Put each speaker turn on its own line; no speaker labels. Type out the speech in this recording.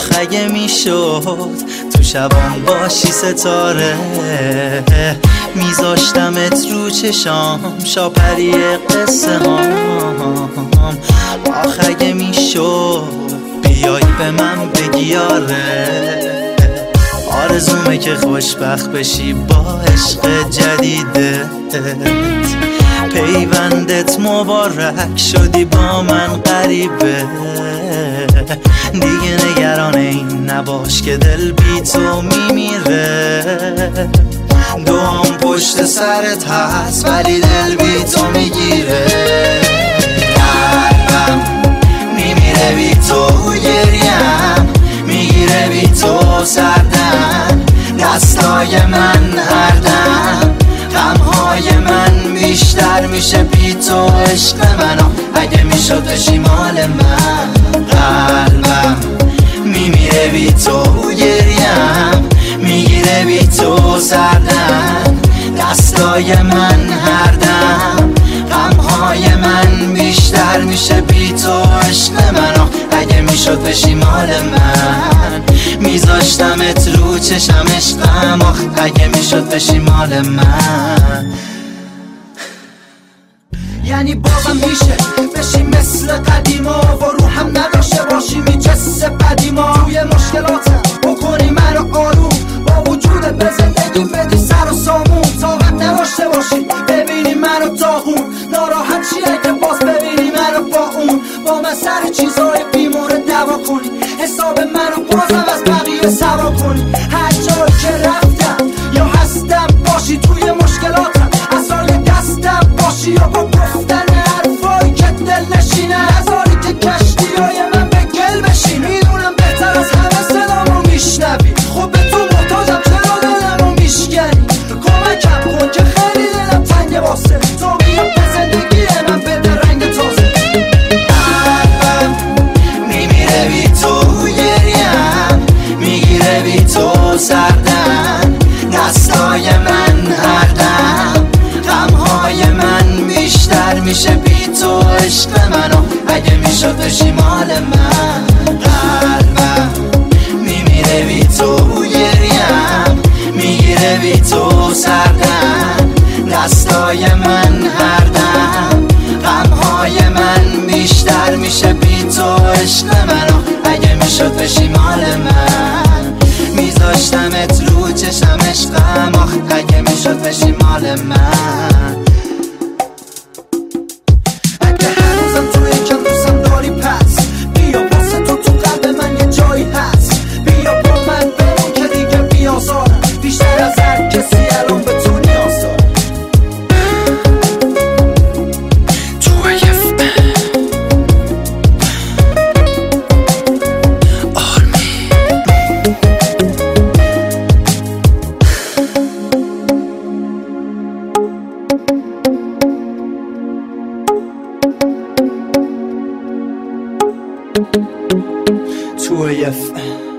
آخه میشد تو شبام باشی ستاره، میذاشتمت رو چشام شاپری قصه هام. آخه میشد بیای به من بگی آره، آرزومه که خوشبخت بشی با عشق جدیدت. پیوندت مبارک شدی با من غریبه، دیگه نگران این نباش که دل بی تو میمیره. دوام پشت سرت هست ولی دل بی تو میگیره. قلبم میمیره بی تو، گریم میگیره بی تو سردم، دستای من هردم، غمهای من بیشتر میشه بی تو. عشق منو اگه میشد بشی مال من. قلبم میمیره بی تو، گریم میگیره بی تو سردم، دستای من هردم، غمهای من بیشتر میشه بی تو. عشق منو اگه میشد بشی مال من، میذاشتمت رو چشم عشقم. اگه میشد بشی مال من.
یعنی بازم میشه بشی مثل قدیما و رو هم نداشته باشی میجسه قدیما. توی مشکلاتم بکنی منو آروم، با وجودت به زندگی بدی سر و سامون. طاقت نداشته باشی ببینی منو داغون، ناراحت چیه که باز ببینی منو با اون. با من سر چیزای بیمورد دوا کنی، حساب منو بازم از بقیه سوا کنی. هر جایی که رفتم یا هستم باشی توی مشکلاتم، اصلا دستم باشی یا با گفتن حرفایی که دل نشینه. نذاری که کشتیای من به گل بشینه. میدونم بهتر از همه صدامو میشنوی، خب به تو محتاجم چرا دلمو میشکنی. کمکم کن که خیلی دلم تنگه واسه تو، بیا به زندگی من بده رنگ تازه.
قلبم میمیره بی تو، گریم میگیره بی تو سردم، دستای من هردم، غمهای من بیشتر میشه بی تو. عشق منو اگه میشد بشی مال من. قلبم میمیره بی تو، گریم میگیره بی تو سردم، دستای من هردم، غمهای من بیشتر میشه بی تو. عشق منو اگه میشد بشی مال من، میذاشتمت رو چشم عشقم. اگه میشد بشی مال من.
اگه هنوزم توی کم دوستم داری پس بیا واسه تو قلب من یه جایی هست. بیا با من بمون که دیگه بیازارم، بیشتر از هر کسی الان به تو نیاز دارم.
تو